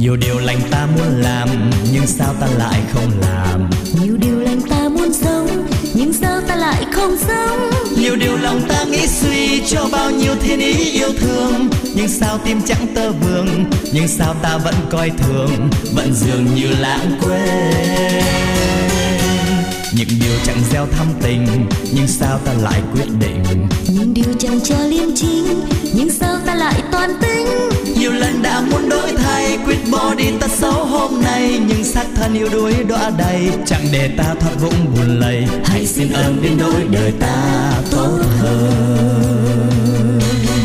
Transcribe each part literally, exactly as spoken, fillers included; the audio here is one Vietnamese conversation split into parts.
Nhiều điều lành ta muốn làm, nhưng sao ta lại không làm? Nhiều điều lành ta muốn sống, nhưng sao ta lại không sống? Nhiều điều lòng ta nghĩ suy cho bao nhiêu thiên ý yêu thương, nhưng sao tim chẳng tơ vương, nhưng sao ta vẫn coi thường, vẫn dường như lãng quên. Những điều chẳng gieo thắm tình, nhưng sao ta lại quyết định? Những điều chẳng cho liêm chính, nhưng sao ta lại toàn tính? Nhiều lần đã muốn đổi thay, quyết bỏ đi tật xấu hôm nay, nhưng xác thân yêu đuối đọa đầy, chẳng để ta thoát vũng buồn lầy. Hãy xin ơn biến đổi đời ta tốt hơn.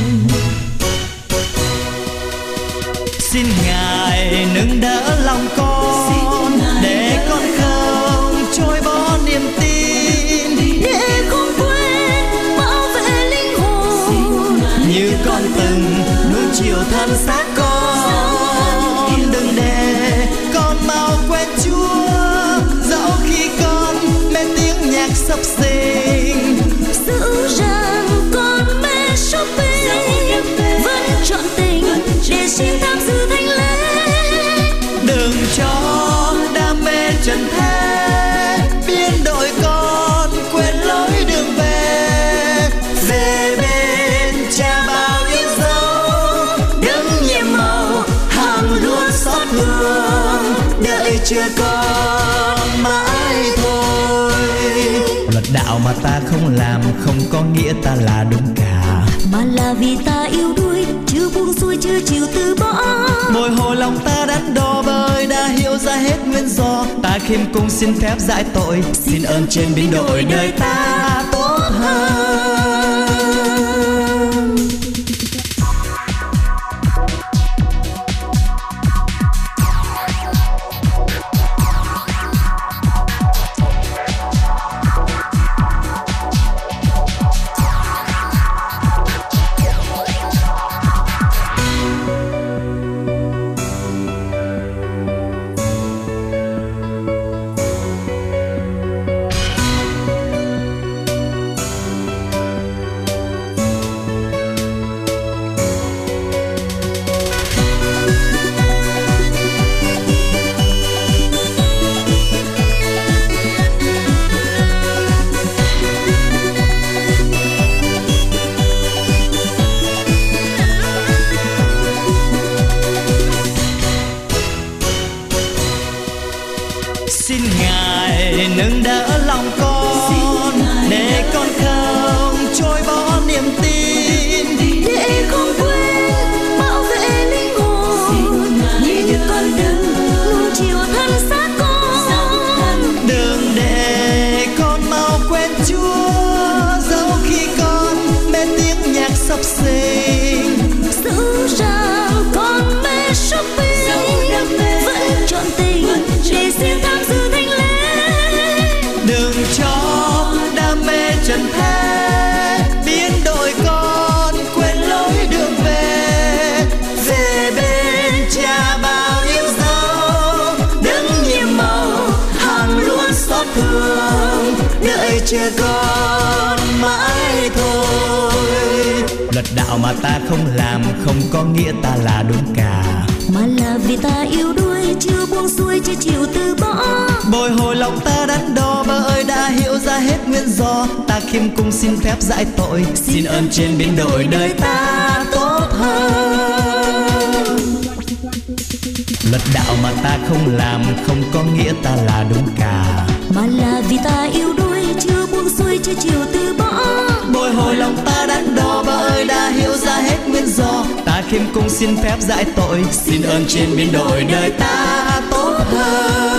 Xin Ngài nâng đỡ lòng con, để con không trôi bỏ niềm tin, để không quên bảo vệ linh hồn, như con từng nuông chiều thân xác con. Đừng để con mau quên Chúa, dẫu khi con mê tiếng nhạc sập sình. giữ rằng con mê shopping, vẫn chọn tình để xin tham dự thánh lễ. Đừng cho đam mê trần thế biến đổi con quên lối đường về. Về bên Cha bao yêu dấu, đấng nhiệm màu hàng luôn xót thương, đợi chờ con mãi thôi. Luật đạo mà ta không làm không có nghĩa ta là đúng cả, Mà là vì ta yêu đuối, chưa buông xuôi chưa chịu từ bỏ. bồi hồi lòng ta đắn đo bởi đã hiểu ra hết nguyên do. Ta khiêm cung xin phép giải tội, xin ơn trên biến đổi đời ta tốt hơn. Xin Ngài nâng đỡ lòng con, để con không trôi bỏ niềm tin, Để không quên bảo vệ linh hồn, như con đừng nuông chiều thân xác con. đừng để con mau quên Chúa, dẫu khi con mê tiếng nhạc sập sình. Giữ rằng con mê shopping, vẫn chọn tình để xin tham dự thánh lễ. Đừng cho đam mê trần thế biến đổi con quên lối đường về. Về bên Cha bao yêu dấu, đấng nhiệm màu hàng luôn xót thương, đợi chờ con mãi thôi. Luật đạo mà ta không làm không có nghĩa ta là đúng cả, Mà là vì ta yêu đuối, chưa buông xuôi chưa chịu từ bỏ. bồi hồi lòng ta đắn đo bởi đã hiểu ra hết nguyên do. Ta khiêm cung xin phép giải tội, xin ơn trên biến đổi đời ta tốt hơn. Luật đạo mà ta không làm không có nghĩa ta là đúng cả, Mà là vì ta yêu đuối, chưa buông xuôi chưa chịu từ bỏ. bồi hồi lòng ta đắn đo bởi đã hiểu ra hết nguyên do. Ta khiêm cung xin phép giải tội, xin ơn trên biến đổi đời ta tốt hơn.